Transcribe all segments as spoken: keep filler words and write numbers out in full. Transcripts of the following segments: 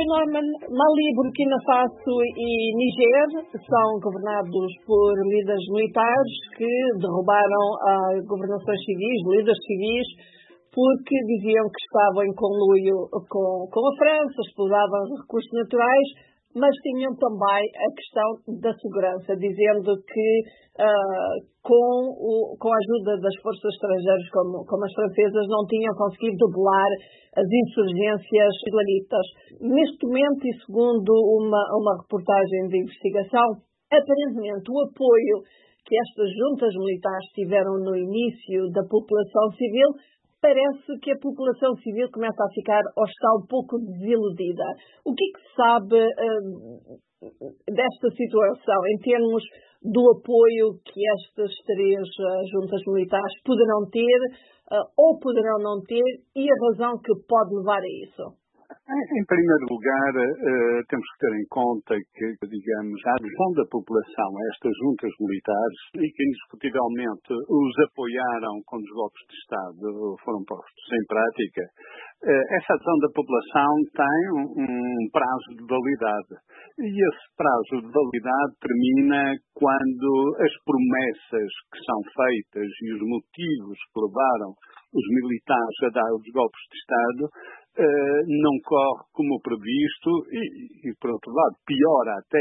Norman, Mali, Burkina Faso e Niger são governados por líderes militares que derrubaram as governações civis, líderes civis, porque diziam que estavam em conluio com, com a França, exploravam os recursos naturais, mas tinham também a questão da segurança, dizendo que uh, com, o, com a ajuda das forças estrangeiras, como, como as francesas, não tinham conseguido debelar as insurgências islamitas. Neste momento, e segundo uma, uma reportagem de investigação, aparentemente o apoio que estas juntas militares tiveram no início da população civil, parece que a população civil começa a ficar ou está um pouco desiludida. O que é que se sabe uh, desta situação, em termos do apoio que estas três uh, juntas militares poderão ter uh, ou poderão não ter e a razão que pode levar a isso? Em primeiro lugar, eh, temos que ter em conta que, digamos, a adesão da população a estas juntas militares e que indiscutivelmente os apoiaram quando os golpes de Estado foram postos em prática, eh, essa adesão da população tem um, um prazo de validade. E esse prazo de validade termina quando as promessas que são feitas e os motivos que levaram os militares a dar os golpes de Estado Uh, não corre como previsto e, e, por outro lado, piora até.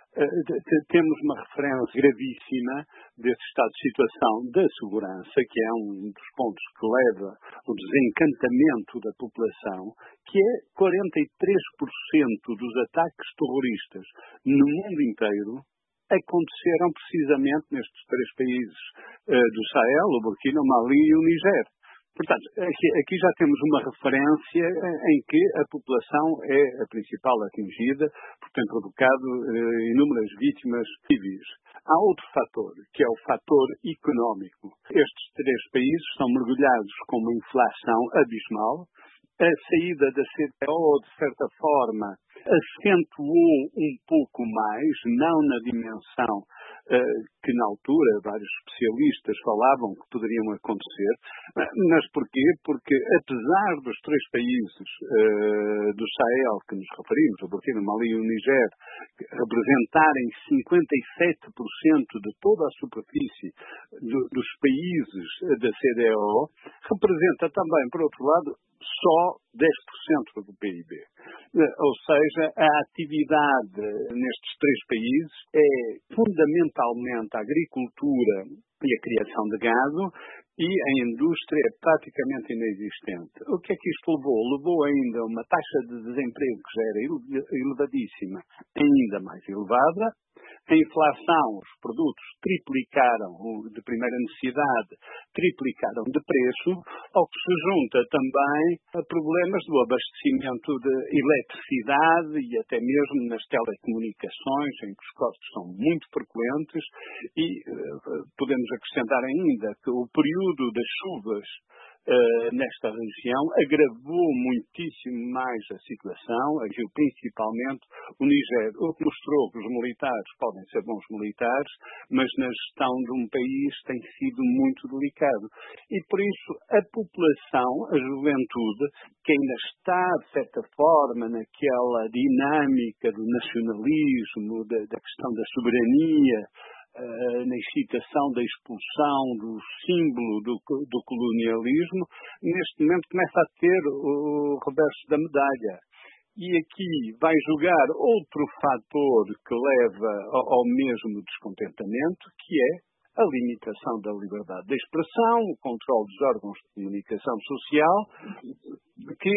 Uh, temos uma referência gravíssima desse estado de situação da segurança, que é um dos pontos que leva ao desencantamento da população, que é quarenta e três por cento dos ataques terroristas no mundo inteiro aconteceram precisamente nestes três países uh, do Sahel, o Burkina, o Mali e o Niger. Portanto, aqui, aqui já temos uma referência em que a população é a principal atingida, por ter provocado eh, inúmeras vítimas civis. Há outro fator, que é o fator económico. Estes três países estão mergulhados com uma inflação abismal. A saída da C D A O, de certa forma, acentuou um pouco mais, não na dimensão uh, que na altura vários especialistas falavam que poderiam acontecer. Mas porquê? Porque apesar dos três países uh, do Sahel que nos referimos, o Burkina, o Mali e o Niger, representarem cinquenta e sete por cento de toda a superfície do, dos países da C D A O, representa também, por outro lado, só dez por cento do P I B. Ou seja, a atividade nestes três países é fundamentalmente a agricultura e a criação de gado e a indústria é praticamente inexistente. O que é que isto levou? Levou ainda a uma taxa de desemprego que já era elevadíssima, ainda mais elevada. A inflação, os produtos triplicaram de primeira necessidade, triplicaram de preço, ao que se junta também a problemas do abastecimento de eletricidade e até mesmo nas telecomunicações, em que os custos são muito frequentes, e uh, podemos acrescentar ainda que o período das chuvas Uh, nesta região agravou muitíssimo mais a situação, agiu principalmente o Niger, o que mostrou que os militares podem ser bons militares, mas na gestão de um país tem sido muito delicado. E por isso a população, a juventude, que ainda está, de certa forma, naquela dinâmica do nacionalismo, da, da questão da soberania, Uh, na excitação da expulsão do símbolo do, do colonialismo, neste momento começa a ter o reverso da medalha. E aqui vai jogar outro fator que leva ao, ao mesmo descontentamento, que é a limitação da liberdade de expressão, o controle dos órgãos de comunicação social, que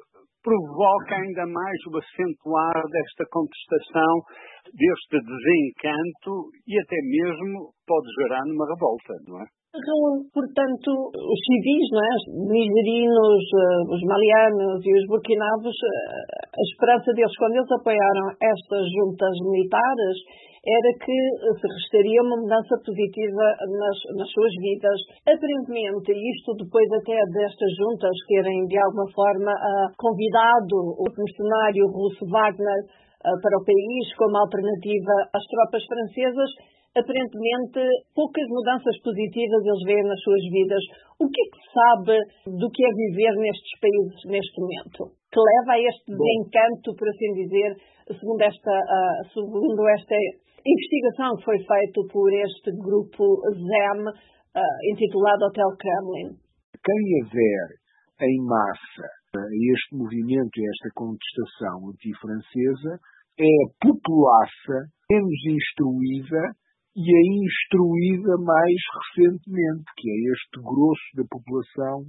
provoca ainda mais o acentuar desta contestação, deste desencanto e até mesmo pode gerar numa revolta, não é? Portanto, os civis, não é? Os nigerinos, os malianos e os burkinabos, a esperança deles, quando eles apoiaram estas juntas militares, era que se restaria uma mudança positiva nas, nas suas vidas. Aparentemente, isto depois até destas juntas terem, de alguma forma, convidado o mercenário russo Wagner para o país como alternativa às tropas francesas, aparentemente poucas mudanças positivas eles veem nas suas vidas. O que é que sabe do que é viver nestes países neste momento? que leva a este desencanto, por assim dizer, segundo esta, uh, segundo esta investigação que foi feita por este grupo ZEM, uh, intitulado Hotel Kremlin? Quem adere em massa a este movimento e a esta contestação antifrancesa é a populaça menos instruída e a instruída mais recentemente, que é este grosso da população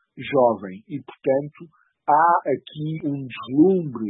jovem. E, portanto, há aqui um deslumbre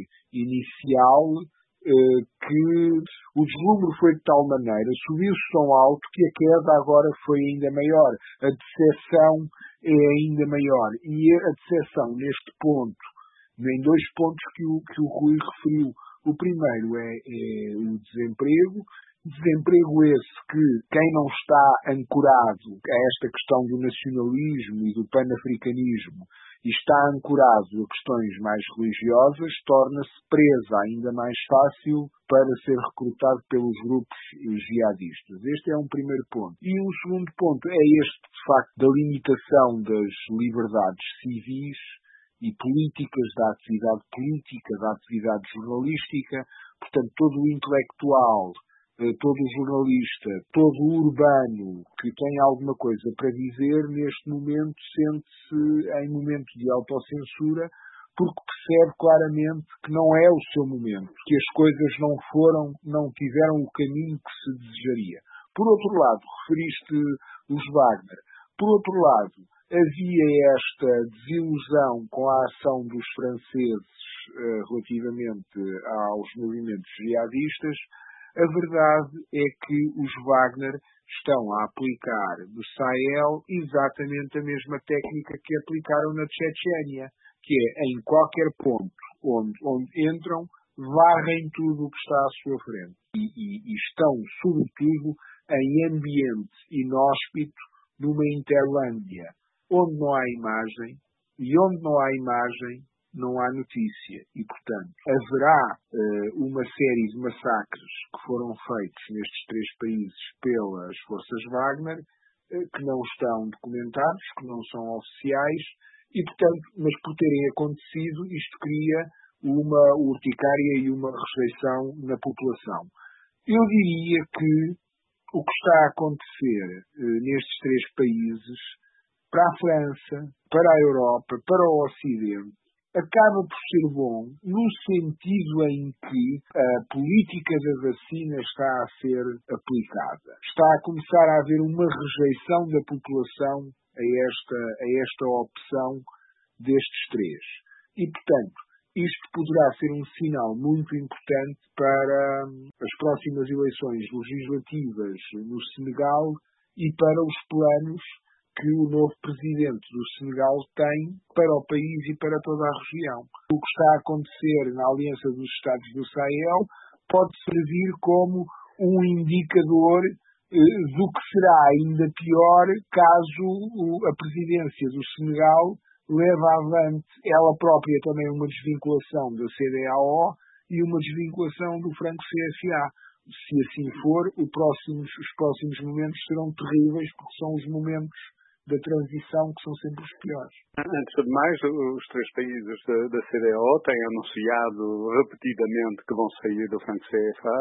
inicial eh, que o deslumbre foi de tal maneira, subiu-se tão alto que a queda agora foi ainda maior. A decepção é ainda maior. E a decepção neste ponto, em dois pontos que o, que o Rui referiu. O primeiro é, é o desemprego. Desemprego esse que quem não está ancorado a esta questão do nacionalismo e do panafricanismo e está ancorado a questões mais religiosas, torna-se presa ainda mais fácil para ser recrutado pelos grupos jihadistas. Este é um primeiro ponto. E o segundo ponto é este, de facto, da limitação das liberdades civis e políticas, da atividade política, da atividade jornalística. Portanto, todo o intelectual, todo o jornalista, todo o urbano que tem alguma coisa para dizer, neste momento sente-se em momento de autocensura, porque percebe claramente que não é o seu momento, que as coisas não foram, não tiveram o caminho que se desejaria. Por outro lado, referiste os Wagner. Por outro lado, havia esta desilusão com a ação dos franceses eh, relativamente aos movimentos jihadistas. A verdade é que os Wagner estão a aplicar no Sahel exatamente a mesma técnica que aplicaram na Chechênia, que é em qualquer ponto onde, onde entram, varrem tudo o que está à sua frente. E, e, e estão, sobretudo, em ambiente inóspito, numa Interlândia, onde não há imagem, e onde não há imagem, não há notícia. E, portanto, haverá uh, uma série de massacres que foram feitos nestes três países pelas forças Wagner, uh, que não estão documentados, que não são oficiais, e, portanto, mas por terem acontecido, isto cria uma urticária e uma rejeição na população. Eu diria que o que está a acontecer uh, nestes três países, para a França, para a Europa, para o Ocidente, acaba por ser bom no sentido em que a política da vacina está a ser aplicada. Está a começar a haver uma rejeição da população a esta, a esta opção destes três. E, portanto, isto poderá ser um sinal muito importante para as próximas eleições legislativas no Senegal e para os planos que o novo presidente do Senegal tem para o país e para toda a região. O que está a acontecer na Aliança dos Estados do Sahel pode servir como um indicador eh, do que será ainda pior caso o, a presidência do Senegal leve avante ela própria também uma desvinculação da C D A O e uma desvinculação do franco C F A. Se assim for, o próximos, os próximos momentos serão terríveis, porque são os momentos da transição que são sempre os piores. Antes de mais, os três países da, da C D A O têm anunciado repetidamente que vão sair do franco C F A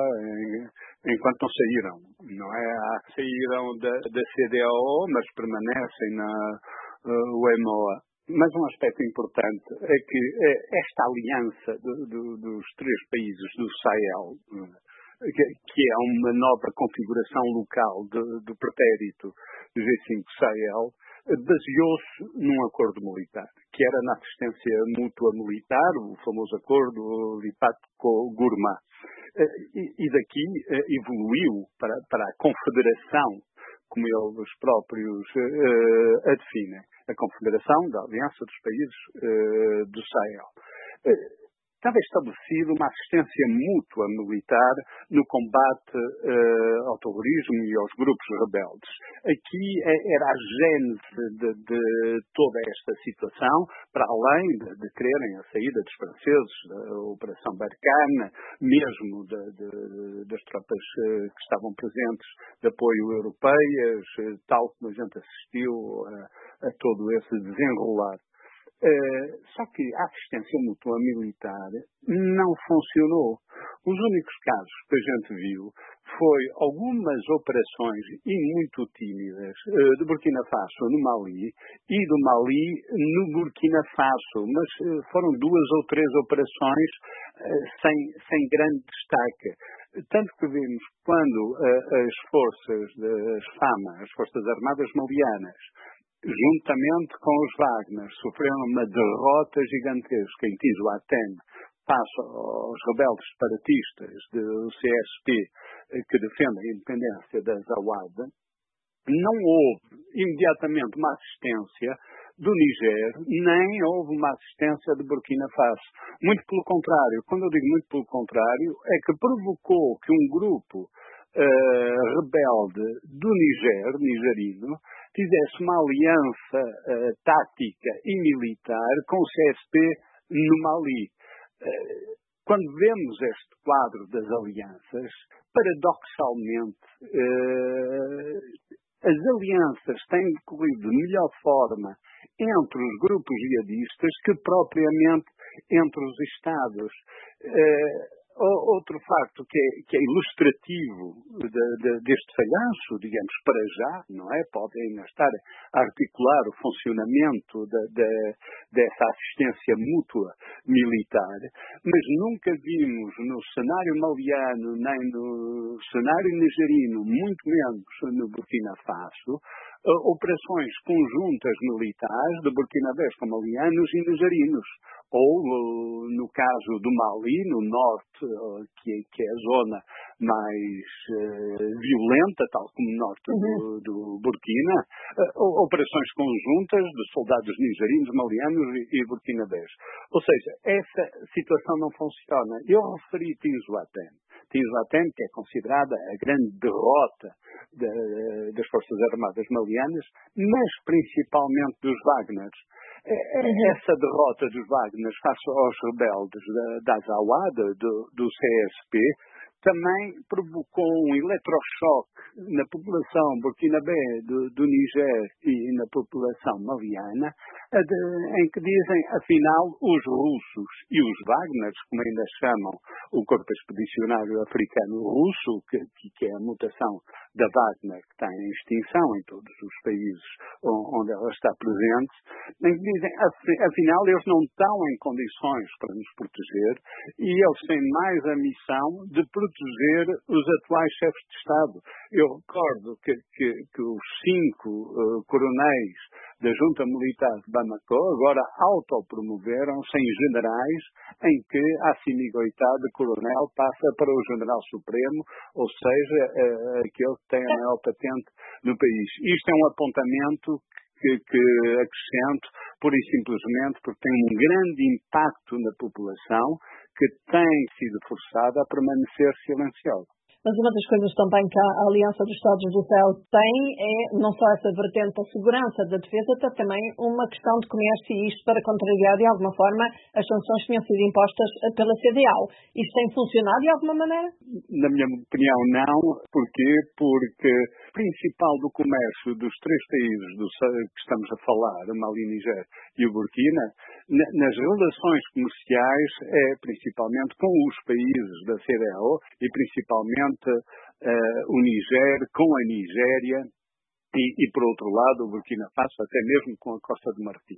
em, enquanto não saíram. Não é? Saíram da, da C D A O, mas permanecem na uh, U M O A. Mas um aspecto importante é que esta aliança do, do, dos três países do Sahel, que, que é uma nova configuração local de, do pretérito G cinco Sahel, baseou-se num acordo militar, que era na assistência mútua militar, o famoso acordo Lipat-Gourma. E, e daqui evoluiu para, para a confederação, como eles próprios uh, a definem, a Confederação da Aliança dos Países uh, do Sahel. Uh, Estava estabelecida uma assistência mútua militar no combate uh, ao terrorismo e aos grupos rebeldes. Aqui era a gênese de, de toda esta situação, para além de, de quererem a saída dos franceses da Operação Barkhane, mesmo de, de, das tropas uh, que estavam presentes de apoio europeias, uh, tal como a gente assistiu a, a todo esse desenrolar. Uh, só que a assistência mútua militar não funcionou. Os únicos casos que a gente viu foi algumas operações, e muito tímidas, uh, de Burkina Faso no Mali e do Mali no Burkina Faso, mas uh, foram duas ou três operações uh, sem, sem grande destaque. Tanto que vimos quando uh, as forças das FAMA, as Forças Armadas Malianas, juntamente com os Wagner, sofreram uma derrota gigantesca em Tinsuatem, face aos rebeldes separatistas do C S P que defendem a independência da Zawad. Não houve imediatamente uma assistência do Niger, nem houve uma assistência de Burkina Faso. Muito pelo contrário. Quando eu digo muito pelo contrário, é que provocou que um grupo uh, rebelde do Niger, nigerino, fizesse uma aliança uh, tática e militar com o C S P no Mali. Uh, quando vemos este quadro das alianças, paradoxalmente, uh, as alianças têm decorrido de melhor forma entre os grupos jihadistas que propriamente entre os Estados. Uh, Outro facto que é, que é ilustrativo de, de, deste falhanço, digamos, para já, não é? Pode ainda estar a articular o funcionamento de, de, dessa assistência mútua militar, mas nunca vimos no cenário maliano, nem no cenário nigerino, muito menos no Burkina Faso, operações conjuntas militares de burkinabés com malianos e nigerinos. Ou, no caso do Mali, no norte, que é, que é a zona mais uh, violenta, tal como o norte do, do Burkina, uh, operações conjuntas de soldados nigerinos, malianos e, e burkinabés. Ou seja, essa situação não funciona. Eu referi Tinsuatem. Tinsuatem, que é considerada a grande derrota de, das Forças Armadas malianas, mas principalmente dos Wagners. Essa derrota dos Wagner face aos rebeldes da, da Zawad, do, do C S P, também provocou um eletrochoque na população burkinabé do, do Niger e na população maliana, de, em que dizem, afinal, os russos e os Wagners, como ainda chamam o Corpo Expedicionário Africano Russo, que, que é a mutação da Wagner, que está em extinção em todos os países onde ela está presente, em que dizem, afinal, eles não estão em condições para nos proteger e eles têm mais a missão de proteger os atuais chefes de Estado. Eu recordo que, que, que os cinco uh, coronéis da Junta Militar de Bamako agora autopromoveram-se em generais, em que a semigoitá de coronel passa para o General Supremo, ou seja, uh, aquele que tem a maior patente no país. Isto é um apontamento que, que acrescento, pura e simplesmente, porque tem um grande impacto na população que tem sido forçada a permanecer silenciosa. Mas uma das coisas também que a Aliança dos Estados do Sahel tem é não só essa vertente da segurança, da defesa, tem também uma questão de comércio, e isto para contrariar de alguma forma as sanções que tinham sido impostas pela C D A O. Isto tem funcionado de alguma maneira? Na minha opinião, não. Porquê? Porque o principal do comércio dos três países do, que estamos a falar, o Mali, Niger e o Burkina, nas relações comerciais é principalmente com os países da C D A O e principalmente uh, o Niger com a Nigéria e, e, por outro lado, o Burkina Faso, até mesmo com a Costa do Marfim.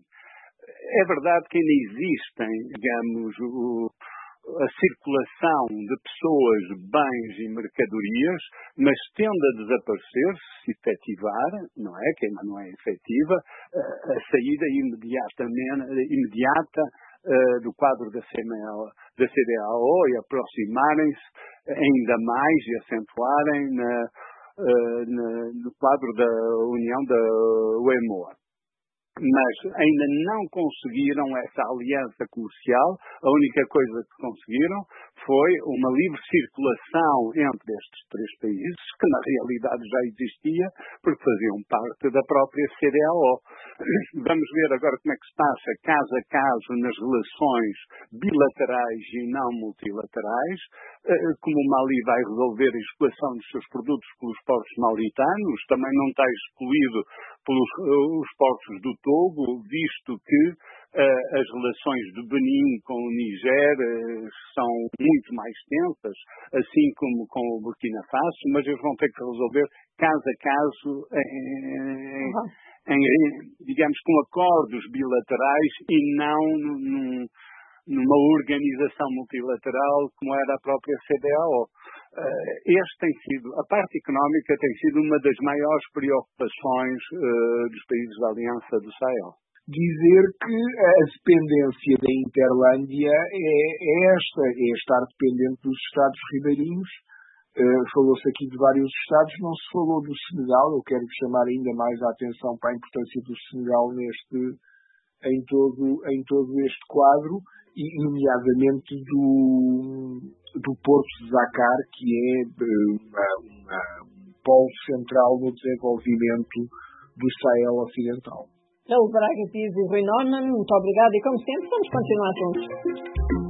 É verdade que ainda existem, digamos, o, a circulação de pessoas, bens e mercadorias, mas tende a desaparecer, se efetivar, não é? Que ainda não é efetiva, uh, a saída imediatamente, imediata uh, do quadro da C D A O e aproximarem-se ainda mais e acentuarem na, uh, na, no quadro da União da U E M O A. Mas ainda não conseguiram essa aliança comercial. A única coisa que conseguiram foi uma livre circulação entre estes três países, que na realidade já existia, porque faziam parte da própria C D A O. Vamos ver agora como é que se passa caso a caso nas relações bilaterais e não multilaterais, como o Mali vai resolver a exploração dos seus produtos pelos portos mauritanos, também não está excluído pelos os portos do Togo, visto que as relações do Benin com o Niger são muito mais tensas, assim como com o Burkina Faso, mas eles vão ter que resolver caso a caso em, em, digamos, com acordos bilaterais e não num, numa organização multilateral como era a própria C D A O. Este tem sido, a parte económica tem sido uma das maiores preocupações uh, dos países da Aliança do Sahel. Dizer que a dependência da Interlândia é, é esta, é estar dependente dos Estados ribeirinhos. Uh, falou-se aqui de vários Estados, não se falou do Senegal. Eu quero chamar ainda mais a atenção para a importância do Senegal neste, em, todo, em todo este quadro, e nomeadamente do, do Porto de Dakar, que é uma, uma, um polo central no desenvolvimento do Sahel Ocidental. Raul Braga Pires e Rui Norman, muito obrigado e como sempre vamos continuar juntos.